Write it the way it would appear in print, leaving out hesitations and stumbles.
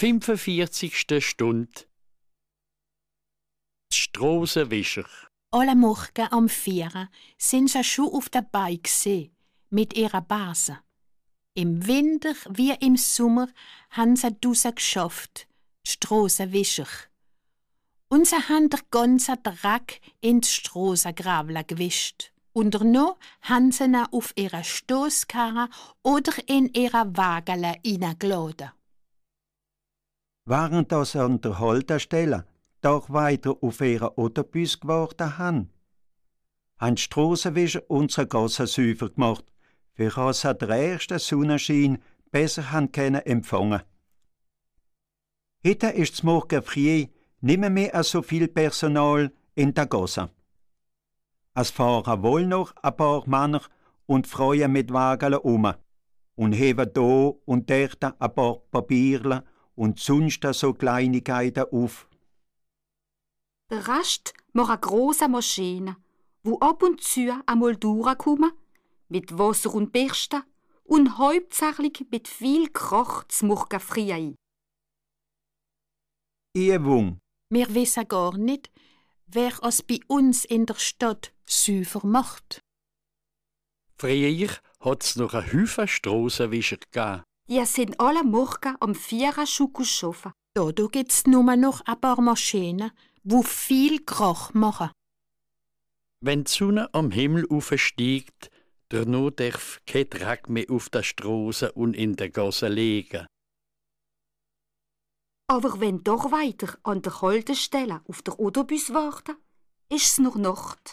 45. Stunde. Strassenwischer. Alle Morgen am 4 sind sie schon auf der Beine gewesen, mit ihrer Base. Im Winter wie im Sommer haben sie draussen geschafft, die Strassenwischer. Und sie haben den ganzen Dreck in die Strassengravel gewischt. Und noch haben sie ihn auf ihre Stosskarre oder in ihre Wagen hineingeladen. Waren das an der Haltestelle doch weiter auf ihre Autobus gewartet haben die Strassenwischer unsere Gassensäufer gemacht, für das sie den ersten Sonnenschein besser haben können empfangen. Heute ist es morgen früh nicht mehr so viel Personal in der Gasse. Es fahren wohl noch ein paar Männer und Frauen mit Wagen um und heben da und dort ein paar Papierle und sonst so Kleinigkeiten auf. Der Rest machen grosse Maschinen, wo ab und zu einmal durchkommen, mit Wasser und Bürsten und hauptsächlich mit viel Krach zum Morgen früh ein. Übung. Wir wissen gar nicht, wer es bei uns in der Stadt Säufer macht. Früher hat es noch einen Haufen Strassenwischer gegeben. Die sind alle Morgen am 4 schon arbeiten. Da gibt es nur noch ein paar Maschinen, die viel Krach machen. Wenn die Sonne am Himmel aufsteigt, danach darf kein Dreck mehr auf der Straße und in der Gasse liegen. Aber wenn doch weiter an der Haltestelle auf der Autobus warten, ist es noch Nacht.